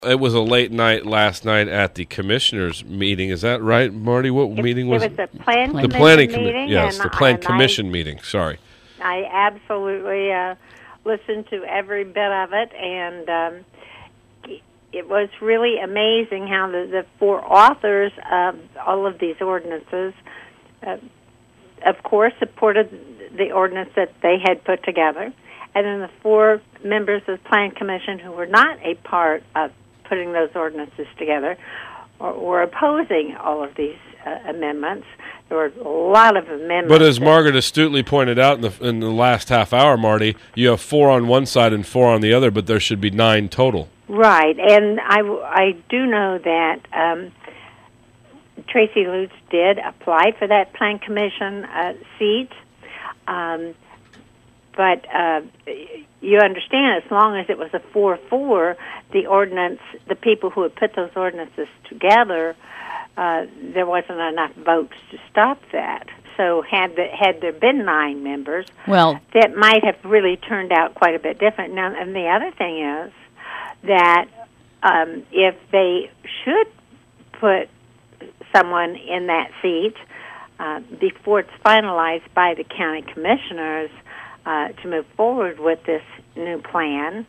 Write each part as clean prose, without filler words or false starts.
It was a late night last night at the commissioners' meeting. Is that right, Marty? What meeting was it? It was a plan The planning meeting. Yes, the plan commission meeting. Sorry. I absolutely listened to every bit of it, and it was really amazing how the four authors of all of these ordinances, of course, supported the ordinance that they had put together, and then the four members of the Plan Commission who were not a part of putting those ordinances together were opposing all of these amendments. There were a lot of amendments. But as Margaret astutely pointed out in the last half hour, Marty, you have 4 on one side and 4 on the other, but there should be 9 total. Right, and I do know that Tracy Lutz did apply for that Plan Commission seat, but you understand, as long as it was a 4-4, the ordinance, the people who had put those ordinances together, there wasn't enough votes to stop that. So had there been 9 members, that might have really turned out quite a bit different. Now, and the other thing is that if they should put someone in that seat before it's finalized by the county commissioners to move forward with this new plan,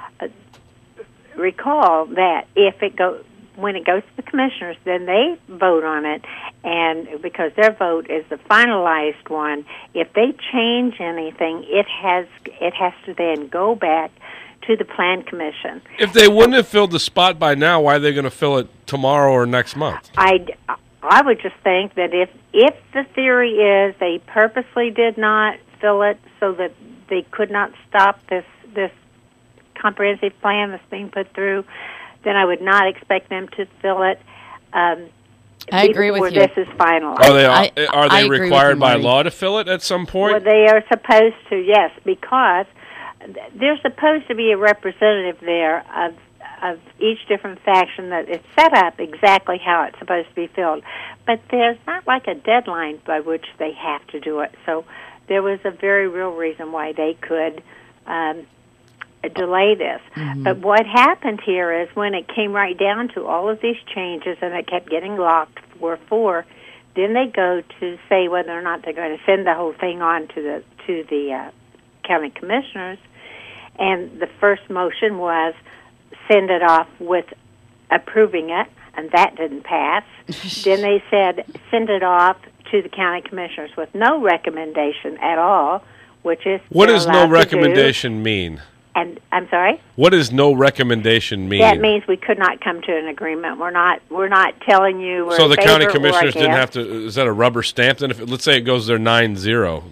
recall that when it goes to the commissioners, then they vote on it, and because their vote is the finalized one, if they change anything, it has to then go back to the Plan Commission. If they wouldn't have filled the spot by now, why are they going to fill it tomorrow or next month? I would just think that if the theory is they purposely did not fill it so that they could not stop this comprehensive plan that's being put through, then I would not expect them to fill it. I agree with you. This is finalized. Are they required by law to fill it at some point? Well, they are supposed to, yes, because there's supposed to be a representative there of each different faction that is set up exactly how it's supposed to be filled. But there's not like a deadline by which they have to do it. So there was a very real reason why they could delay this. Mm-hmm. But what happened here is when it came right down to all of these changes and it kept getting locked 4-4, then they go to say whether or not they're going to send the whole thing on to the county commissioners. And the first motion was send it off with approving it, and that didn't pass. Then they said send it off to the county commissioners with no recommendation at all, which is what does no recommendation mean? And I'm sorry? What does no recommendation mean? That means we could not come to an agreement. We're not telling you we're so the in favor county commissioners or didn't have to. Is that a rubber stamp? Then, let's say it goes there 9-0.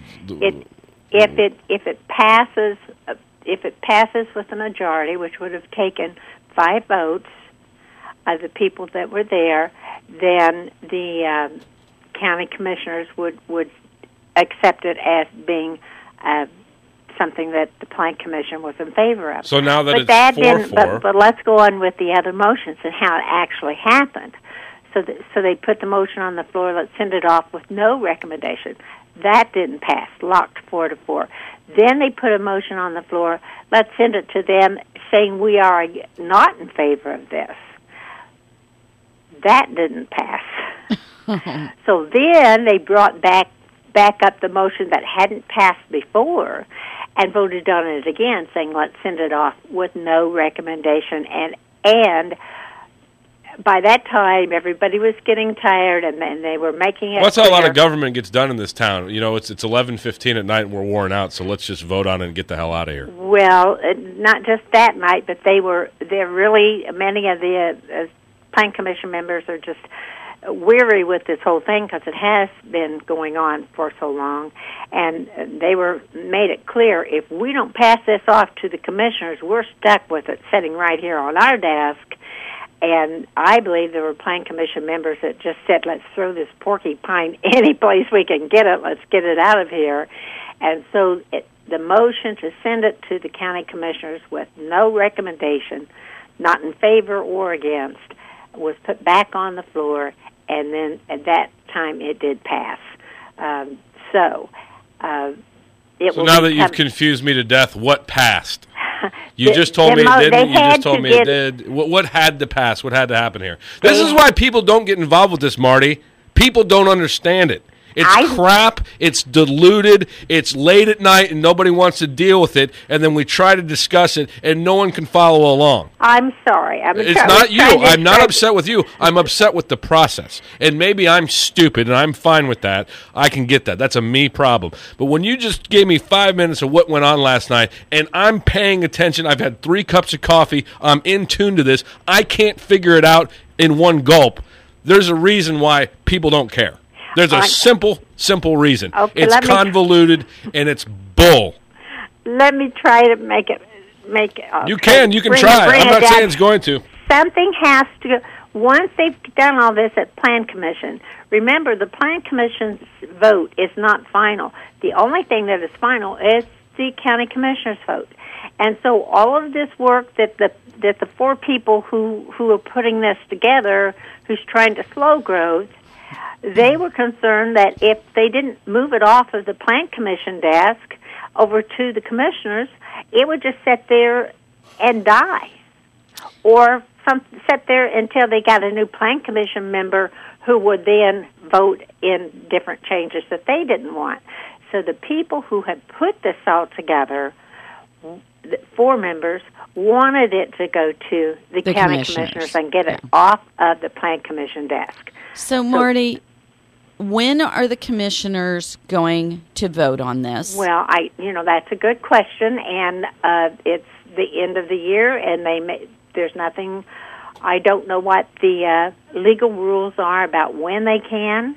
If it passes with a majority, which would have taken 5 votes of the people that were there, then the county commissioners would accept it as being something that the Plan Commission was in favor of. So now that it's 4-4. But let's go on with the other motions and how it actually happened. So they put the motion on the floor, let's send it off with no recommendation. That didn't pass, locked 4-4. Then they put a motion on the floor, let's send it to them saying we are not in favor of this. That didn't pass. So then they brought back up the motion that hadn't passed before and voted on it again, saying let's send it off with no recommendation. And by that time, everybody was getting tired, and they were making it. Well, that's how a lot of government gets done in this town. You know, it's 11:15 at night, and we're worn out. So let's just vote on it and get the hell out of here. Well, not just that night, but they're really many of the Plan Commission members are just weary with this whole thing because it has been going on for so long, and they made it clear if we don't pass this off to the commissioners, we're stuck with it sitting right here on our desk. And I believe there were Plan Commission members that just said, let's throw this porcupine any place we can get it. Let's get it out of here. And so the motion to send it to the county commissioners with no recommendation, not in favor or against, was put back on the floor, and then at that time it did pass. So now that you've confused me to death, what passed? You just told me it didn't. You just told me it did. What had to pass? What had to happen here? This is why people don't get involved with this, Marty. People don't understand it. It's crap. It's diluted. It's late at night, and nobody wants to deal with it. And then we try to discuss it, and no one can follow along. I'm sorry. It's not you. I'm not upset with you. I'm upset with the process. And maybe I'm stupid, and I'm fine with that. I can get that. That's a me problem. But when you just gave me 5 minutes of what went on last night, and I'm paying attention, I've had 3 cups of coffee, I'm in tune to this, I can't figure it out in one gulp. There's a reason why people don't care. There's a simple reason. Okay, it's convoluted and it's bull. Let me try to make it. You can try. I'm not saying it's going to. Something has to. Once they've done all this at Plan Commission, remember the Plan Commission's vote is not final. The only thing that is final is the county commissioners' vote. And so all of this work that the 4 people who are putting this together, who's trying to slow growth, they were concerned that if they didn't move it off of the Plan Commission desk over to the commissioners, it would just sit there and die, or sit there until they got a new Plan Commission member who would then vote in different changes that they didn't want. So the people who had put this all together, the 4 members, wanted it to go to the county commissioners and get it off of the Plan Commission desk. So Marty, when are the commissioners going to vote on this? Well, that's a good question, and it's the end of the year, and there's nothing. I don't know what the legal rules are about when they can.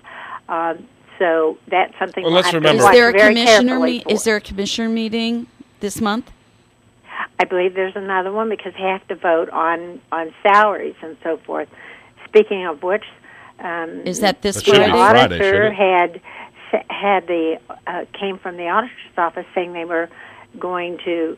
So that's something. Well, let's remember. Is there a commissioner meeting this month? I believe there's another one because they have to vote on salaries and so forth. Speaking of which. Is that this Friday? Friday? The auditor came from the auditor's office saying they were going to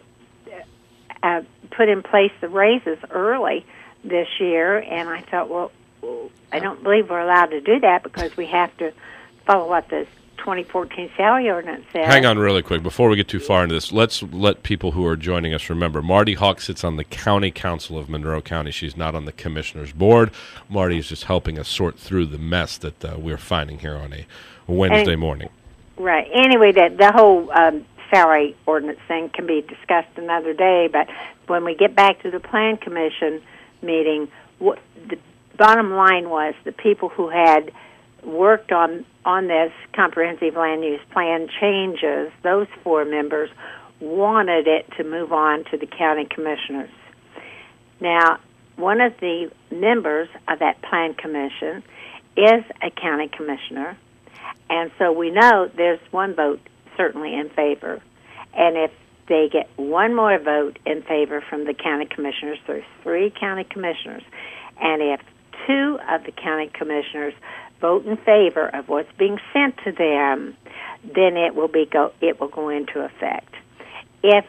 put in place the raises early this year, and I thought, well, I don't believe we're allowed to do that because we have to follow what the 2014 salary ordinance says. Hang on really quick. Before we get too far into this, let's let people who are joining us remember, Marty Hawk sits on the County Council of Monroe County. She's not on the Commissioner's Board. Marty is just helping us sort through the mess that we're finding here on a Wednesday morning. Right. Anyway, the whole salary ordinance thing can be discussed another day, but when we get back to the Plan Commission meeting, the bottom line was the people who had worked on this comprehensive land use plan changes, those 4 members wanted it to move on to the county commissioners. Now, one of the members of that plan commission is a county commissioner, and so we know there's 1 vote certainly in favor. And if they get 1 more vote in favor from the county commissioners, there's 3 county commissioners. And if 2 of the county commissioners vote in favor of what's being sent to them, then it will go into effect. If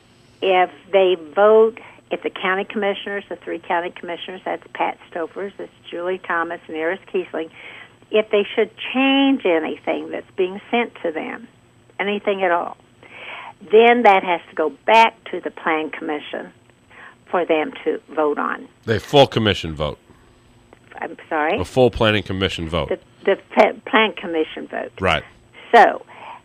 they vote, if the county commissioners, the 3 county commissioners, that's Pat Stofers, that's Julie Thomas, and Eris Kiesling, if they should change anything that's being sent to them, anything at all, then that has to go back to the Plan Commission for them to vote on. The full commission vote. I'm sorry? A full Planning Commission vote. The Plan Commission vote. Right. So,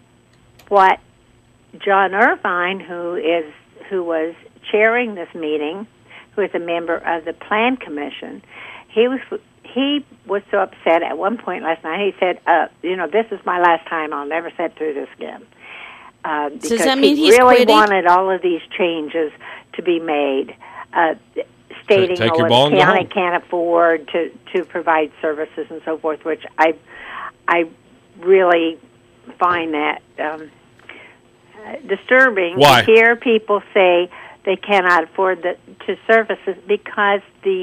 what John Irvine, who was chairing this meeting, who is a member of the Plan Commission, he was so upset at one point last night. He said, this is my last time. I'll never sit through this again. Because does that mean he he's really quitting? wanted all of these changes to be made, stating the county can't afford to provide services and so forth, which I really find that disturbing. Why? To hear people say they cannot afford the services because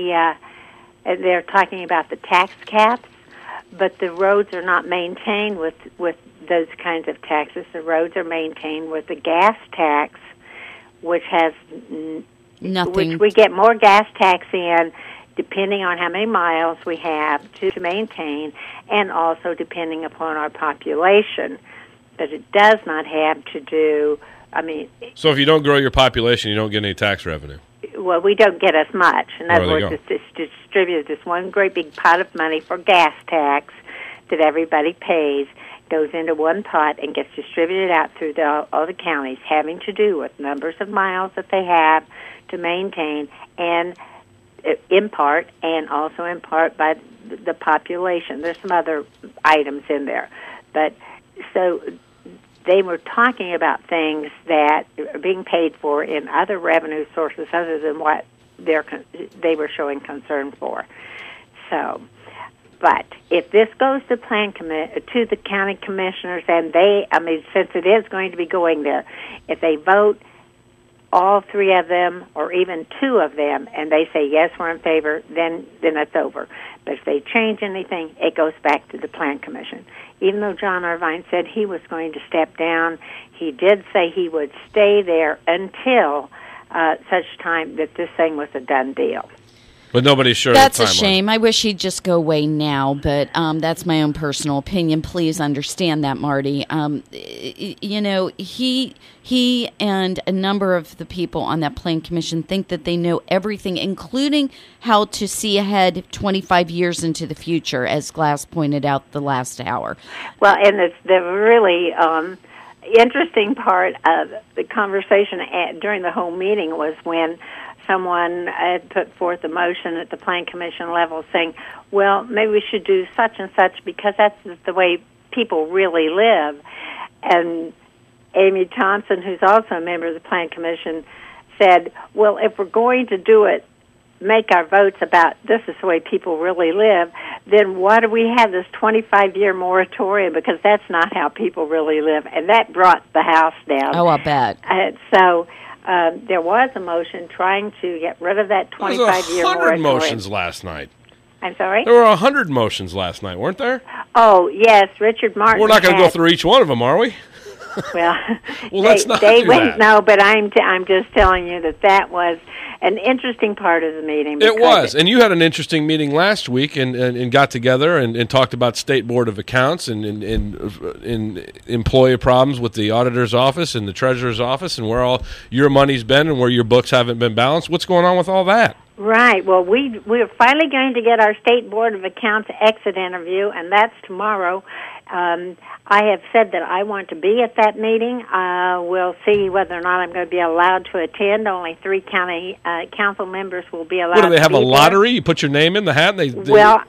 they're talking about the tax caps, but the roads are not maintained with those kinds of taxes. The roads are maintained with the gas tax, which has nothing. Which we get more gas tax in, depending on how many miles we have to maintain, and also depending upon our population. But it does not have to do I mean, So if you don't grow your population, you don't get any tax revenue. well, we don't get as much. In other there you words, it's distributed this one great big pot of money for gas tax that everybody pays, goes into one pot and gets distributed out through all the counties, having to do with numbers of miles that they have to maintain, and in part, and also in part by the population. There's some other items in there. But so they were talking about things that are being paid for in other revenue sources other than what they were showing concern for. So, but if this goes to to the county commissioners, and since it is going to be going there, if they vote all three of them or even two of them and they say yes, we're in favor, then it's over. But if they change anything, it goes back to the Plan Commission. Even though John Irvine said he was going to step down, he did say he would stay there until such time that this thing was a done deal. But nobody's sure. That's the a shame. I wish he'd just go away now, but that's my own personal opinion. Please understand that, Marty. He and a number of the people on that Plan Commission think that they know everything, including how to see ahead 25 years into the future, as Glass pointed out the last hour. Well, and the really interesting part of the conversation during the whole meeting was when someone had put forth a motion at the Plan Commission level saying, well, maybe we should do such and such because that's the way people really live. And Amy Thompson, who's also a member of the Plan Commission, said, well, if we're going to do it, make our votes about this is the way people really live, then why do we have this 25-year moratorium? Because that's not how people really live. And that brought the House down. Oh, I bet. So there was a motion trying to get rid of that 25-year moratorium. There were 100 motions last night. I'm sorry? There were 100 motions last night, weren't there? Oh, yes, Richard Martin. We're not going to go through each one of them, are we? Well, let's not do that. No, but I'm just telling you that was an interesting part of the meeting. It was, and you had an interesting meeting last week and got together and talked about State Board of Accounts and employee problems with the auditor's office and the treasurer's office and where all your money's been and where your books haven't been balanced. What's going on with all that? Right. Well, we're finally going to get our State Board of Accounts exit interview, and that's tomorrow. I have said that I want to be at that meeting. We'll see whether or not I'm going to be allowed to attend. Only 3 county council members will be allowed to be there. What, do they have a lottery? You put your name in the hat? Well,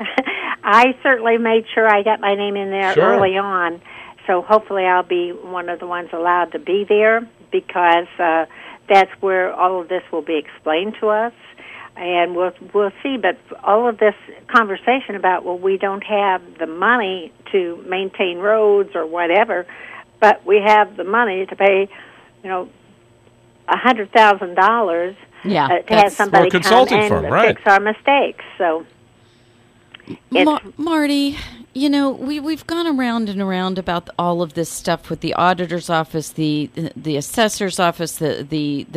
I certainly made sure I got my name in there early on, so hopefully I'll be one of the ones allowed to be there because that's where all of this will be explained to us. And we'll see, but all of this conversation about, well, we don't have the money to maintain roads or whatever, but we have the money to pay, $100,000 to have somebody come and fix our mistakes. So, Marty, we've gone around and around about all of this stuff with the auditor's office, the assessor's office, the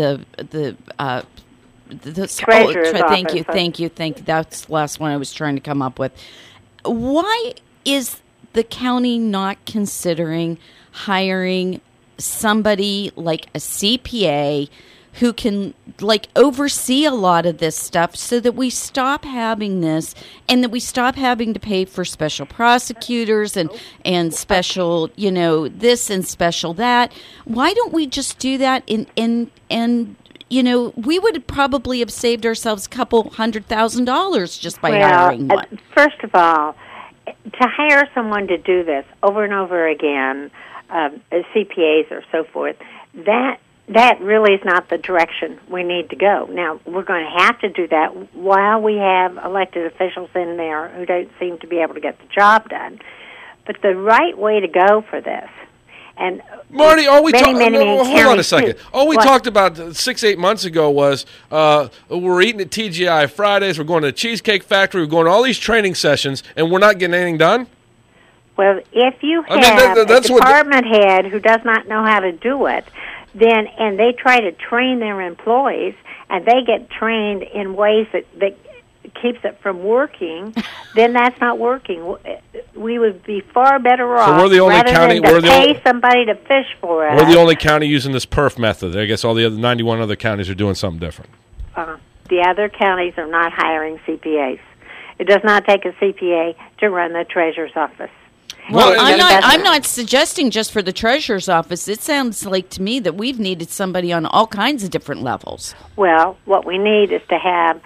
treasurer's office. Thank you. That's the last one I was trying to come up with. Why is the county not considering hiring somebody like a CPA who can oversee a lot of this stuff so that we stop having this and that we stop having to pay for special prosecutors and special, this and special that? Why don't we just do that and we would probably have saved ourselves a couple $100,000 just by hiring one. First of all, to hire someone to do this over and over again, CPAs or so forth, that really is not the direction we need to go. Now, we're going to have to do that while we have elected officials in there who don't seem to be able to get the job done. But the right way to go for this, and Marty, hold on a second. All we talked about 6-8 months ago was we're eating at TGI Fridays, we're going to the Cheesecake Factory, we're going to all these training sessions, and we're not getting anything done? Well, if you have a department head who does not know how to do it, and they try to train their employees, and they get trained in ways that keeps it from working, then that's not working. we would be far better off. So we're the only rather county. Than We're to the pay somebody to fish for us. We're the only county using this perf method. I guess all the other 91 other counties are doing something different. The other counties are not hiring CPAs. It does not take a CPA to run the treasurer's office. Well, Well, I'm not suggesting just for the treasurer's office. It sounds like to me that we've needed somebody on all kinds of different levels. Well, what we need is to have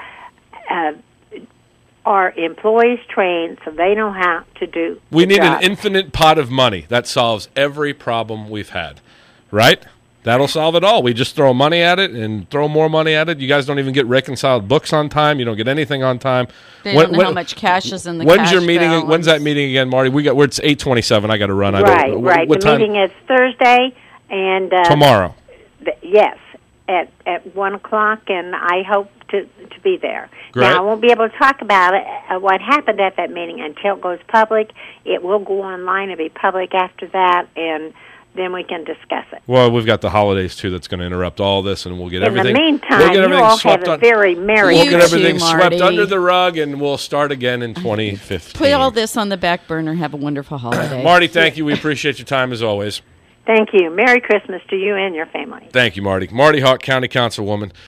our employees trained so they know how to do We the need job. an infinite pot of money that solves every problem we've had, right? That'll solve it all. We just throw money at it and throw more money at it. You guys don't even get reconciled books on time. You don't get anything on time. They don't know how much cash is in the When's cash your meeting? balance. When's that meeting again, Marty? It's 8:27. I got to run. Right. What The time? meeting is Thursday, and Tomorrow. Yes, at 1:00, and I hope to be there. Great. Now, I won't be able to talk about it, what happened at that meeting until it goes public. It will go online and be public after that, and then we can discuss it. Well, we've got the holidays too. That's going to interrupt all this, and we'll get everything. In the meantime, we'll get you everything all have swept a very merry We'll get You everything too, swept Marty. under the rug, and we'll start again in 2015. Put all this on the back burner. Have a wonderful holiday. Marty, thank you. We appreciate your time as always. Thank you. Merry Christmas to you and your family. Thank you, Marty. Marty Hawk, County Councilwoman.